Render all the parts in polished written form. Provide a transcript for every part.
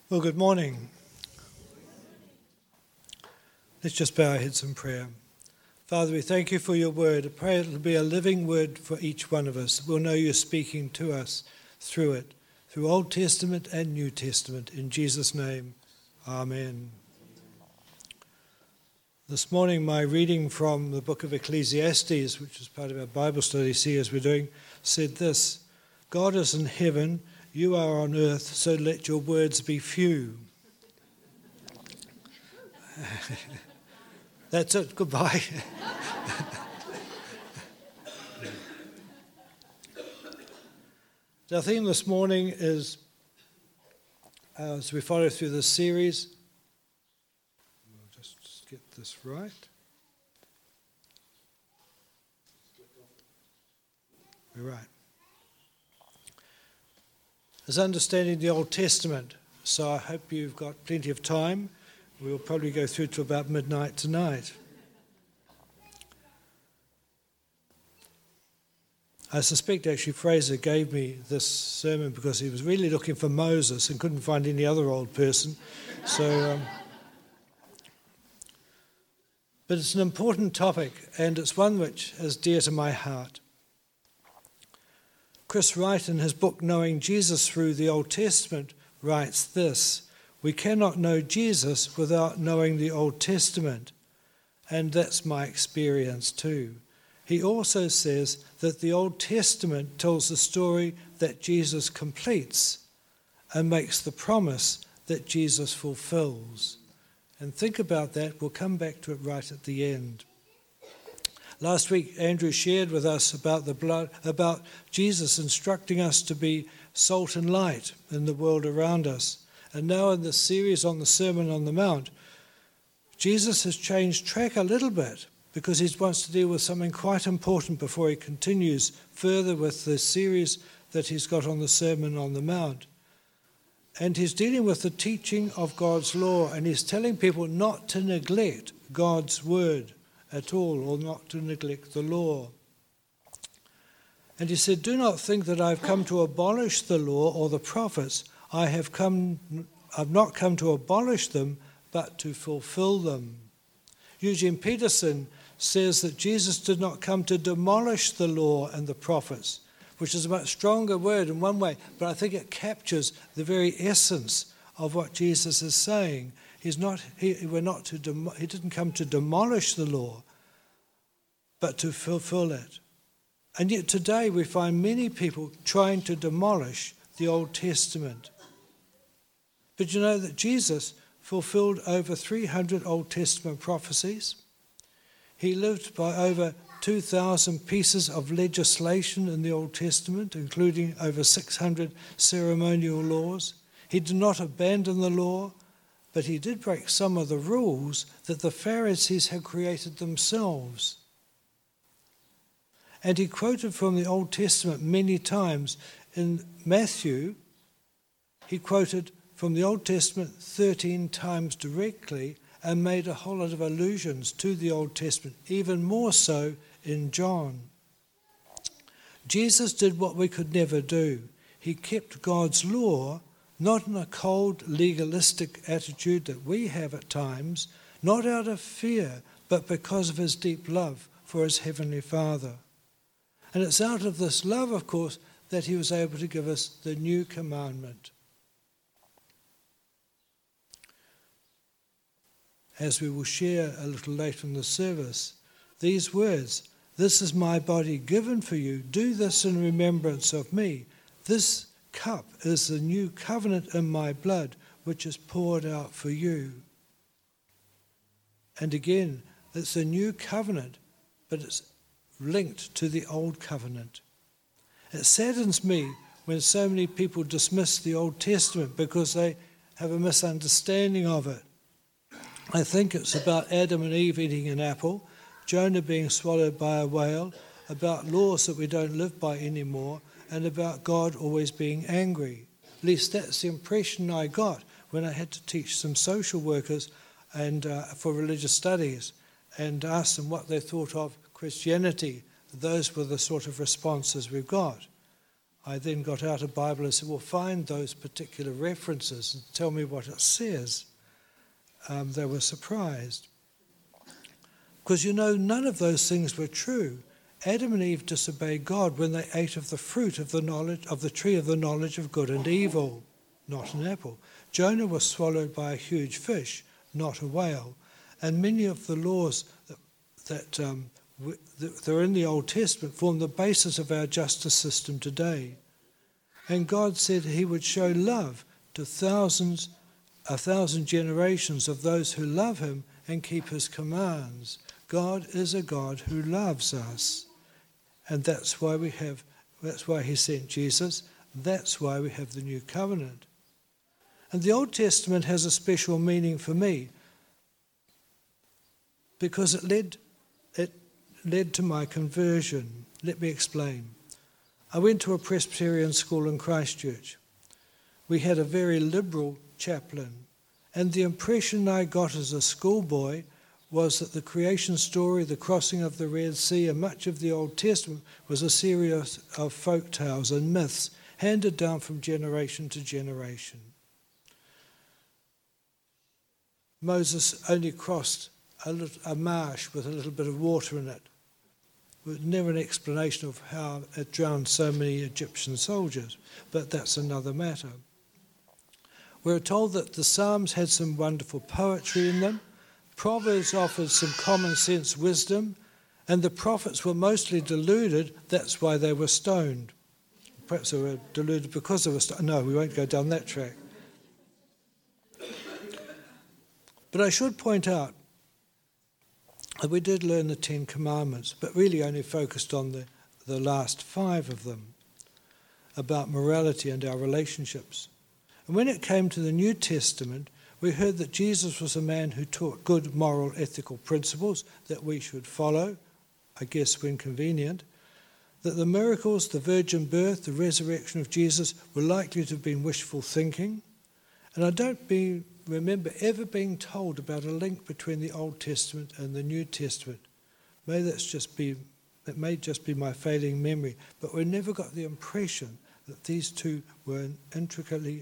Well, good morning. Let's just bow our heads in prayer. Father, we thank you for your word. I pray it will be a living word for each one of us. We'll know you're speaking to us through it, through Old Testament and New Testament. In Jesus' name, amen. This morning, my reading from the book of Ecclesiastes, which is part of our Bible study series we're doing, said this: God is in heaven, you are on earth, so let your words be few. That's it, goodbye. Our theme this morning is, as we follow through this series, we'll just get this right. We're right. Is understanding the Old Testament. So I hope you've got plenty of time. We'll probably go through to about midnight tonight. I suspect actually Fraser gave me this sermon because he was really looking for Moses and couldn't find any other old person. But it's an important topic, and it's one which is dear to my heart. Chris Wright, in his book Knowing Jesus Through the Old Testament, writes this: we cannot know Jesus without knowing the Old Testament, and that's my experience too. He also says that the Old Testament tells the story that Jesus completes and makes the promise that Jesus fulfills. And think about that, we'll come back to it right at the end. Last week, Andrew shared with us about Jesus instructing us to be salt and light in the world around us. And now in this series on the Sermon on the Mount, Jesus has changed track a little bit because he wants to deal with something quite important before he continues further with the series that he's got on the Sermon on the Mount. And he's dealing with the teaching of God's law, and he's telling people not to neglect God's word at all, or not to neglect the law. And he said, do not think that I've come to abolish the law or the prophets. I've not come to abolish them, but to fulfill them. Eugene Peterson says that Jesus did not come to demolish the law and the prophets, which is a much stronger word in one way, but I think it captures the very essence of what Jesus is saying. He didn't come to demolish the law, but to fulfill it. And yet today we find many people trying to demolish the Old Testament. But you know that Jesus fulfilled over 300 Old Testament prophecies. He lived by over 2,000 pieces of legislation in the Old Testament, including over 600 ceremonial laws. He did not abandon the law, but he did break some of the rules that the Pharisees had created themselves. And he quoted from the Old Testament many times. In Matthew, he quoted from the Old Testament 13 times directly and made a whole lot of allusions to the Old Testament, even more so in John. Jesus did what we could never do. He kept God's law, not in a cold, legalistic attitude that we have at times, not out of fear, but because of his deep love for his Heavenly Father. And it's out of this love, of course, that he was able to give us the new commandment. As we will share a little later in the service, these words: this is my body given for you, do this in remembrance of me. This cup is the new covenant in my blood, which is poured out for you. And again, it's a new covenant, but it's linked to the old covenant. It saddens me when so many people dismiss the Old Testament because they have a misunderstanding of it. I think it's about Adam and Eve eating an apple, Jonah being swallowed by a whale, about laws that we don't live by anymore, and about God always being angry. At least that's the impression I got when I had to teach some social workers and for religious studies and ask them what they thought of Christianity. Those were the sort of responses we got. I then got out a Bible and said, well, find those particular references and tell me what it says. They were surprised. Because, none of those things were true. Adam and Eve disobeyed God when they ate of the fruit of the tree of the knowledge of good and evil, not an apple. Jonah was swallowed by a huge fish, not a whale. And many of the laws that are in the Old Testament form the basis of our justice system today. And God said he would show love to 1,000 generations of those who love him and keep his commands. God is a God who loves us. And that's why he sent Jesus. That's why we have the new covenant. And the Old Testament has a special meaning for me because it led to my conversion. Let me explain. I went to a Presbyterian school in Christchurch. We had a very liberal chaplain, and the impression I got as a schoolboy was that the creation story, the crossing of the Red Sea, and much of the Old Testament was a series of folk tales and myths handed down from generation to generation. Moses only crossed a marsh with a little bit of water in it. With never an explanation of how it drowned so many Egyptian soldiers, but that's another matter. We're told that the Psalms had some wonderful poetry in them, Proverbs offered some common sense wisdom, and the prophets were mostly deluded, that's why they were stoned. Perhaps they were deluded because they were stoned. No, we won't go down that track. But I should point out that we did learn the Ten Commandments, but really only focused on the last 5 of them, about morality and our relationships. And when it came to the New Testament, we heard that Jesus was a man who taught good moral, ethical principles that we should follow, I guess when convenient, that the miracles, the virgin birth, the resurrection of Jesus were likely to have been wishful thinking. And I don't remember ever being told about a link between the Old Testament and the New Testament. It may just be my failing memory, but we never got the impression that these two were intricately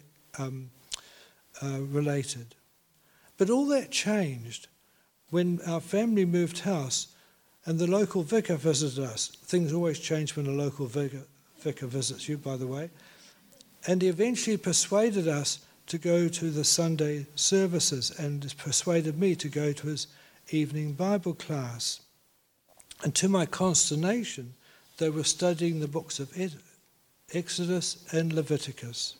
related. But all that changed when our family moved house and the local vicar visited us. Things always change when a local vicar visits you, by the way. And he eventually persuaded us to go to the Sunday services and persuaded me to go to his evening Bible class. And to my consternation, they were studying the books of Exodus and Leviticus.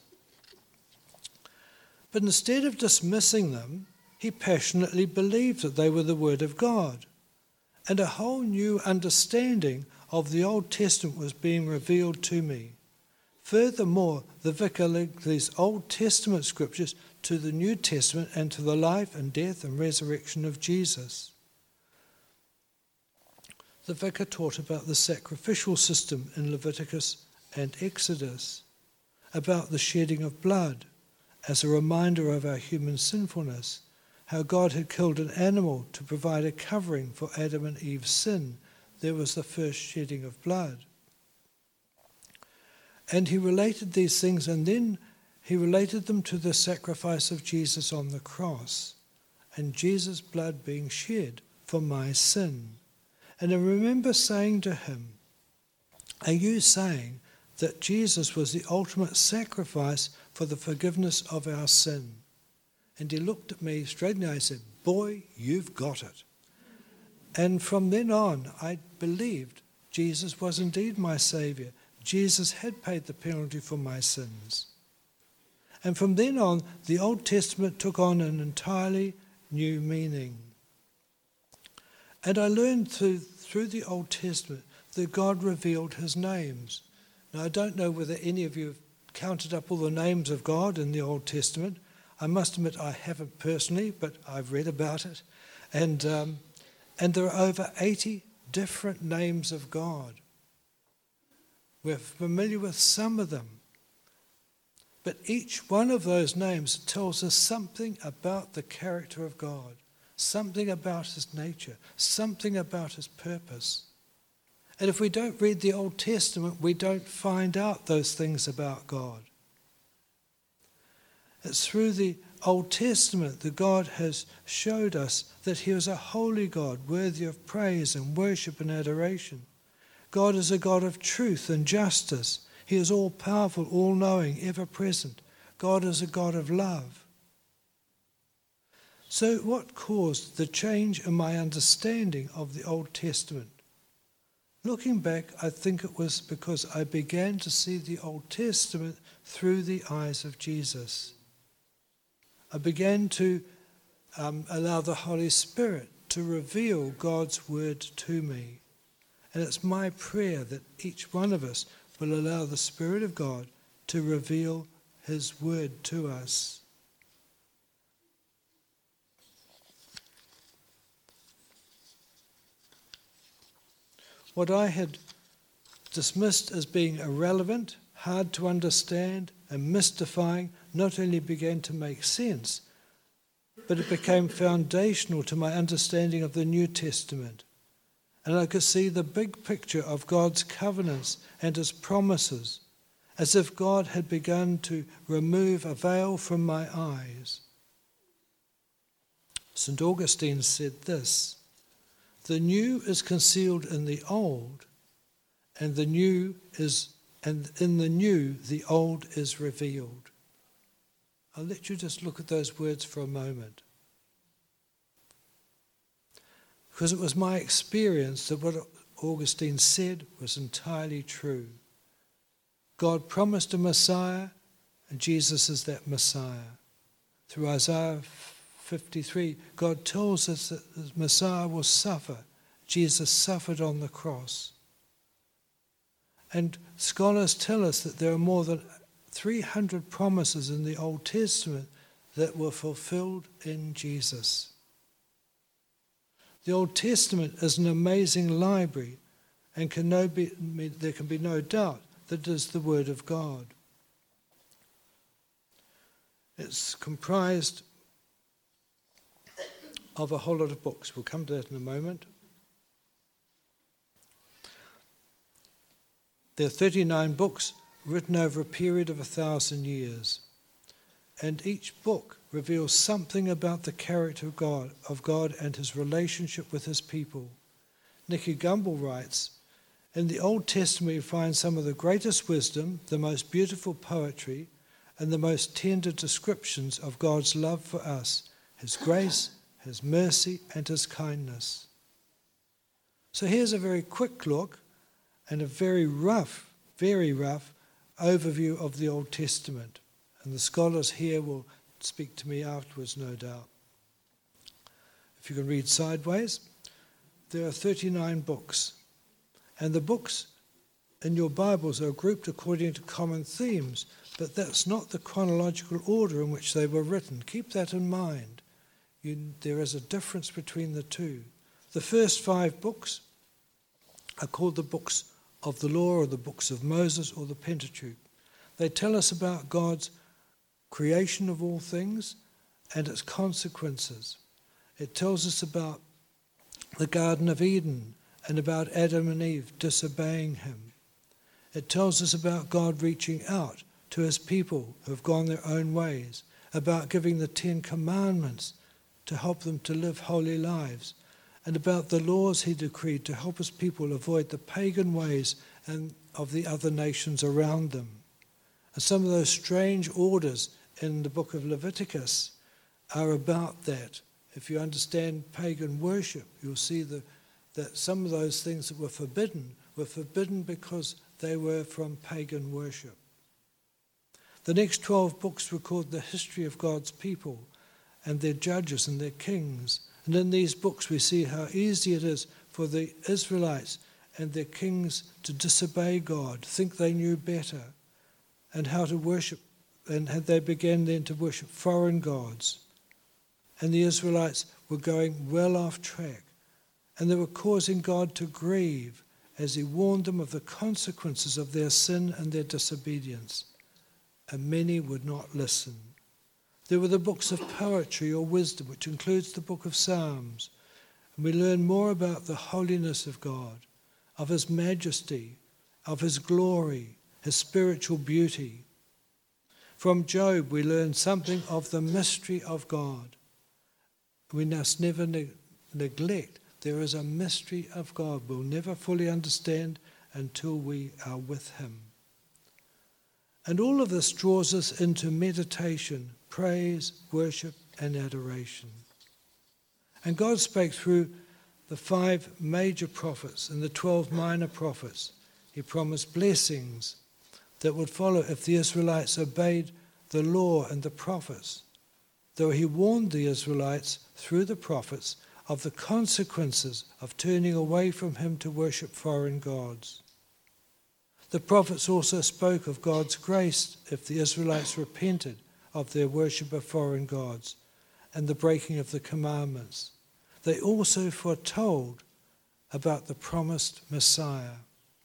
But instead of dismissing them, he passionately believed that they were the Word of God. And a whole new understanding of the Old Testament was being revealed to me. Furthermore, the vicar linked these Old Testament scriptures to the New Testament and to the life and death and resurrection of Jesus. The vicar taught about the sacrificial system in Leviticus and Exodus, about the shedding of blood as a reminder of our human sinfulness, how God had killed an animal to provide a covering for Adam and Eve's sin. There was the first shedding of blood. And he related these things, and then he related them to the sacrifice of Jesus on the cross and Jesus' blood being shed for my sin. And I remember saying to him, "Are you saying that Jesus was the ultimate sacrifice for the forgiveness of our sin?" And he looked at me straight in the eye and said, "Boy, you've got it." And from then on, I believed Jesus was indeed my Saviour. Jesus had paid the penalty for my sins. And from then on, the Old Testament took on an entirely new meaning. And I learned through the Old Testament that God revealed his names. Now, I don't know whether any of you have counted up all the names of God in the Old Testament. I must admit I haven't personally, but I've read about it. And there are over 80 different names of God. We're familiar with some of them. But each one of those names tells us something about the character of God, something about his nature, something about his purpose. And if we don't read the Old Testament, we don't find out those things about God. It's through the Old Testament that God has showed us that he is a holy God, worthy of praise and worship and adoration. God is a God of truth and justice. He is all-powerful, all-knowing, ever-present. God is a God of love. So what caused the change in my understanding of the Old Testament? Looking back, I think it was because I began to see the Old Testament through the eyes of Jesus. I began to allow the Holy Spirit to reveal God's word to me. And it's my prayer that each one of us will allow the Spirit of God to reveal his word to us. What I had dismissed as being irrelevant, hard to understand, and mystifying not only began to make sense, but it became foundational to my understanding of the New Testament. And I could see the big picture of God's covenants and his promises, as if God had begun to remove a veil from my eyes. St. Augustine said this: "The new is concealed in the old, and in the new the old is revealed." I'll let you just look at those words for a moment. Because it was my experience that what Augustine said was entirely true. God promised a Messiah, and Jesus is that Messiah. Through Isaiah 53, God tells us that the Messiah will suffer. Jesus suffered on the cross. And scholars tell us that there are more than 300 promises in the Old Testament that were fulfilled in Jesus. The Old Testament is an amazing library, and there can be no doubt that it is the Word of God. It's comprised of a whole lot of books. We'll come to that in a moment. There are 39 books written over a period of 1,000 years. And each book reveals something about the character of God and his relationship with his people. Nicky Gumbel writes, "In the Old Testament we find some of the greatest wisdom, the most beautiful poetry, and the most tender descriptions of God's love for us, his grace, his mercy, and his kindness." So here's a very quick look and a very rough overview of the Old Testament. And the scholars here will speak to me afterwards, no doubt. If you can read sideways, there are 39 books. And the books in your Bibles are grouped according to common themes, but that's not the chronological order in which they were written. Keep that in mind. There is a difference between the two. The first 5 books are called the books of the law, or the books of Moses, or the Pentateuch. They tell us about God's creation of all things and its consequences. It tells us about the Garden of Eden and about Adam and Eve disobeying him. It tells us about God reaching out to his people who have gone their own ways, about giving the 10 Commandments to help them to live holy lives, and about the laws he decreed to help his people avoid the pagan ways and of the other nations around them. And some of those strange orders in the book of Leviticus are about that. If you understand pagan worship, you'll see that some of those things that were forbidden because they were from pagan worship. The next 12 books record the history of God's people and their judges and their kings. And in these books we see how easy it is for the Israelites and their kings to disobey God, think they knew better, and how to worship, and they began then to worship foreign gods. And the Israelites were going well off track, and they were causing God to grieve as he warned them of the consequences of their sin and their disobedience. And many would not listen. There were the books of poetry or wisdom, which includes the book of Psalms. And we learn more about the holiness of God, of his majesty, of his glory, his spiritual beauty. From Job, we learn something of the mystery of God. We must never neglect there is a mystery of God we'll never fully understand until we are with him. And all of this draws us into meditation, praise, worship, and adoration. And God spake through the 5 major prophets and the 12 minor prophets. He promised blessings that would follow if the Israelites obeyed the law and the prophets, though he warned the Israelites through the prophets of the consequences of turning away from him to worship foreign gods. The prophets also spoke of God's grace if the Israelites repented of their worship of foreign gods and the breaking of the commandments. They also foretold about the promised Messiah.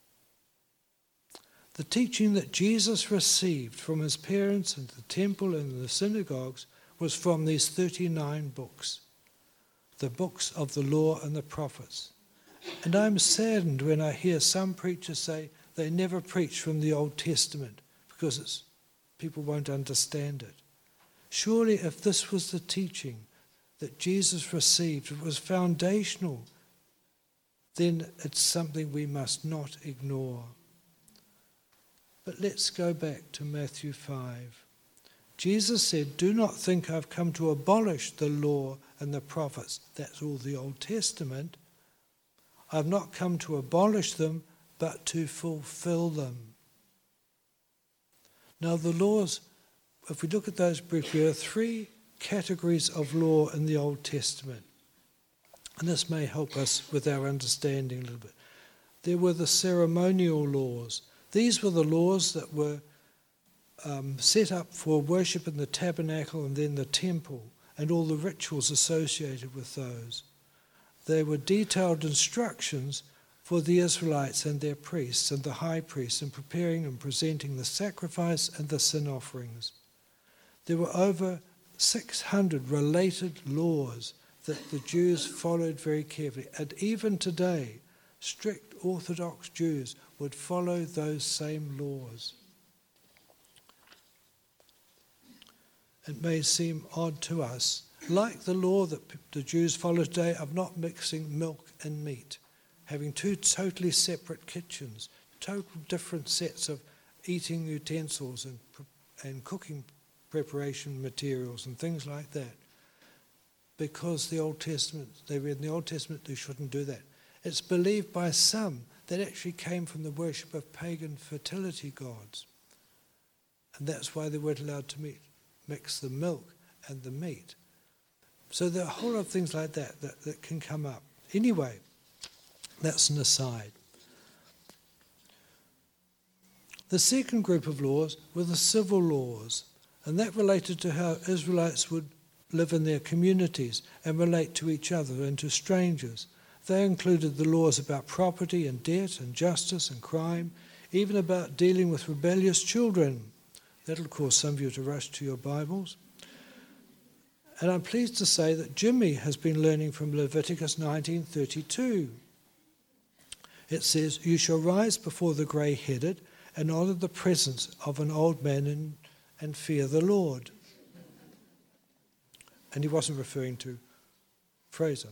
The teaching that Jesus received from his parents in the temple and the synagogues was from these 39 books, the books of the law and the prophets. And I'm saddened when I hear some preachers say they never preach from the Old Testament because people won't understand it. Surely if this was the teaching that Jesus received, it was foundational, then it's something we must not ignore. But let's go back to Matthew 5. Jesus said, "Do not think I've come to abolish the law and the prophets." That's all the Old Testament. "I've not come to abolish them, but to fulfill them." Now the laws, if we look at those briefly, there are 3 categories of law in the Old Testament. And this may help us with our understanding a little bit. There were the ceremonial laws. These were the laws that were set up for worship in the tabernacle and then the temple, and all the rituals associated with those. They were detailed instructions for the Israelites and their priests and the high priests in preparing and presenting the sacrifice and the sin offerings. There were over 600 related laws that the Jews followed very carefully. And even today, strict Orthodox Jews would follow those same laws. It may seem odd to us, like the law that the Jews follow today of not mixing milk and meat, having 2 totally separate kitchens, total different sets of eating utensils and cooking preparation materials and things like that. Because the Old Testament, they read in the Old Testament they shouldn't do that. It's believed by some that actually came from the worship of pagan fertility gods. And that's why they weren't allowed to mix the milk and the meat. So there are a whole lot of things like that can come up. Anyway, that's an aside. The second group of laws were the civil laws, and that related to how Israelites would live in their communities and relate to each other and to strangers. They included the laws about property and debt and justice and crime, even about dealing with rebellious children. That'll cause some of you to rush to your Bibles. And I'm pleased to say that Jimmy has been learning from Leviticus 19:32. It says, "You shall rise before the grey-headed and honour the presence of an old man and fear the Lord." And he wasn't referring to Fraser.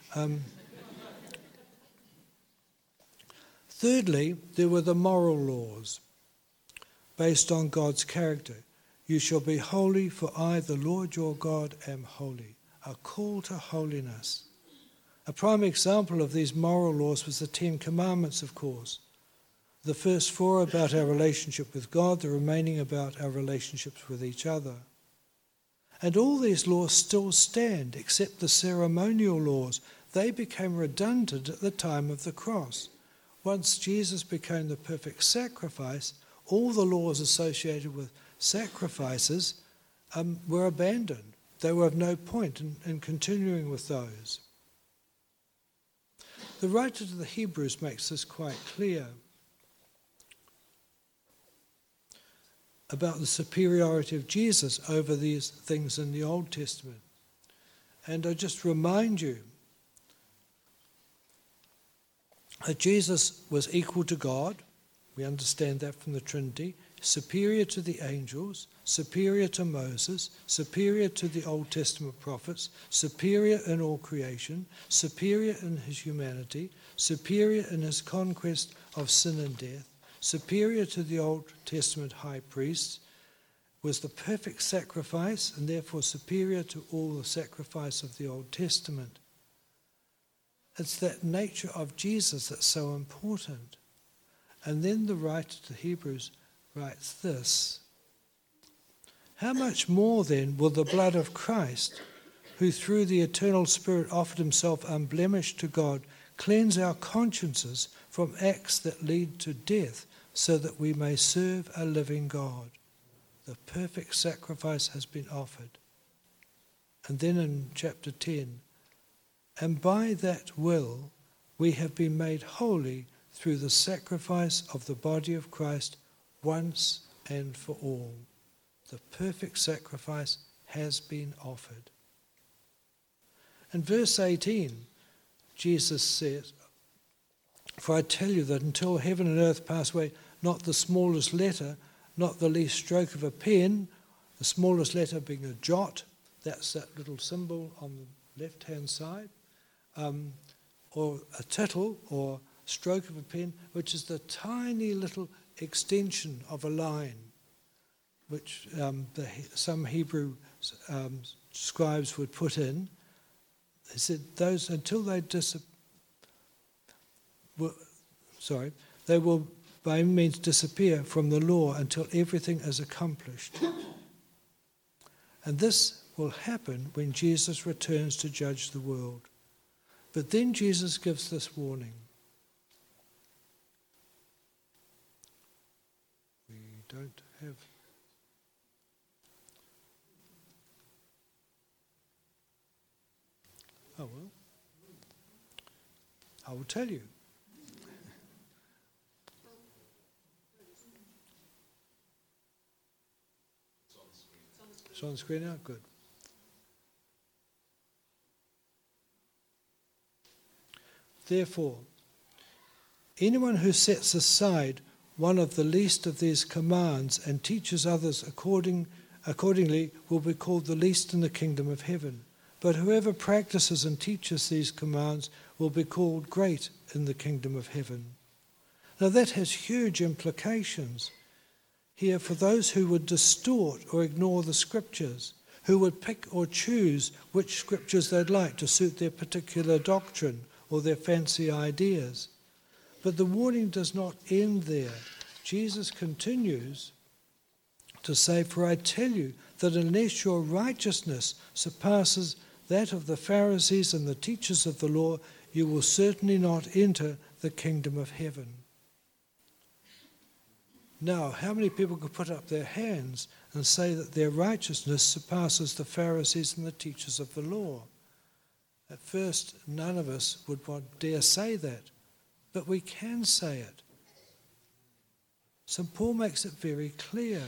Thirdly, there were the moral laws based on God's character. "You shall be holy, for I, the Lord your God, am holy." A call to holiness. A prime example of these moral laws was the 10 Commandments, of course. The first 4 about our relationship with God, the remaining about our relationships with each other. And all these laws still stand, except the ceremonial laws. They became redundant at the time of the cross. Once Jesus became the perfect sacrifice, all the laws associated with sacrifices were abandoned. They were of no point in continuing with those. The writer to the Hebrews makes this quite clear about the superiority of Jesus over these things in the Old Testament. And I just remind you Jesus was equal to God. We understand that from the Trinity. Superior to the angels, superior to Moses, superior to the Old Testament prophets, superior in all creation, superior in his humanity, superior in his conquest of sin and death, superior to the Old Testament high priests, was the perfect sacrifice and therefore superior to all the sacrifice of the Old Testament. It's that nature of Jesus that's so important. And then the writer to Hebrews writes this: how much more then will the blood of Christ, who through the eternal Spirit offered himself unblemished to God, cleanse our consciences from acts that lead to death, so that we may serve a living God? The perfect sacrifice has been offered. And then in chapter 10, and by that will we have been made holy through the sacrifice of the body of Christ once and for all. The perfect sacrifice has been offered. In verse 18, Jesus says, for I tell you that until heaven and earth pass away, not the smallest letter, not the least stroke of a pen, the smallest letter being a jot, that's that little symbol on the left-hand side, or a tittle or stroke of a pen, which is the tiny little extension of a line, which some Hebrew scribes would put in. They said those until they they will by any means disappear from the law until everything is accomplished. And this will happen when Jesus returns to judge the world. But then Jesus gives this warning. We don't have... Oh well. I will tell you. It's on the screen now? Good. Therefore, anyone who sets aside one of the least of these commands and teaches others accordingly will be called the least in the kingdom of heaven. But whoever practices and teaches these commands will be called great in the kingdom of heaven. Now that has huge implications here for those who would distort or ignore the scriptures, who would pick or choose which scriptures they'd like to suit their particular doctrine or their fancy ideas. But the warning does not end there. Jesus continues to say, for I tell you that unless your righteousness surpasses that of the Pharisees and the teachers of the law, you will certainly not enter the kingdom of heaven. Now, how many people could put up their hands and say that their righteousness surpasses the Pharisees and the teachers of the law? At first, none of us would dare say that, but we can say it. St. Paul makes it very clear.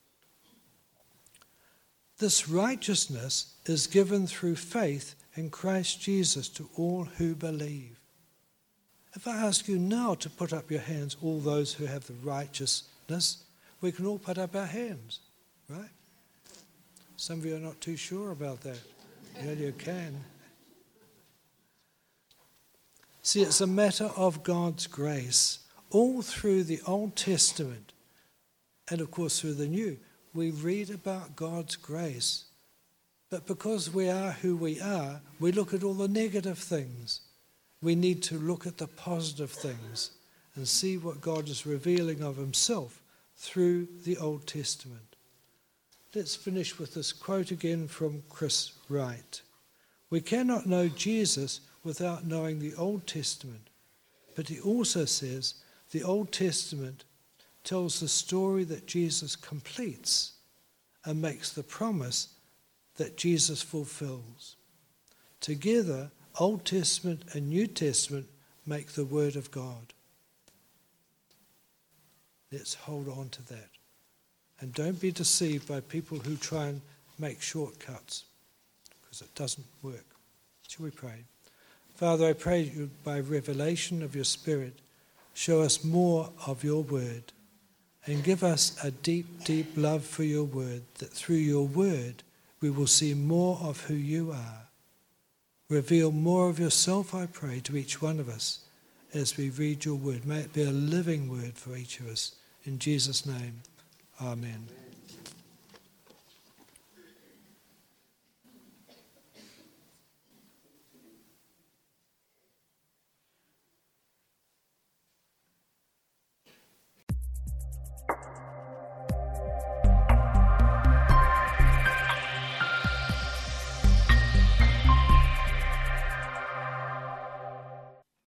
This righteousness is given through faith in Christ Jesus to all who believe. If I ask you now to put up your hands, all those who have the righteousness, we can all put up our hands, right? Some of you are not too sure about that. Yeah, you can. See, it's a matter of God's grace. All through the Old Testament, and of course through the New, we read about God's grace. But because we are who we are, we look at all the negative things. We need to look at the positive things and see what God is revealing of himself through the Old Testament. Let's finish with this quote again from Chris Wright. We cannot know Jesus without knowing the Old Testament. But he also says the Old Testament tells the story that Jesus completes and makes the promise that Jesus fulfills. Together, Old Testament and New Testament make the Word of God. Let's hold on to that. And don't be deceived by people who try and make shortcuts, because it doesn't work. Shall we pray? Father, I pray you by revelation of your Spirit, show us more of your word and give us a deep, deep love for your word, that through your word we will see more of who you are. Reveal more of yourself, I pray, to each one of us as we read your word. May it be a living word for each of us. In Jesus' name, amen.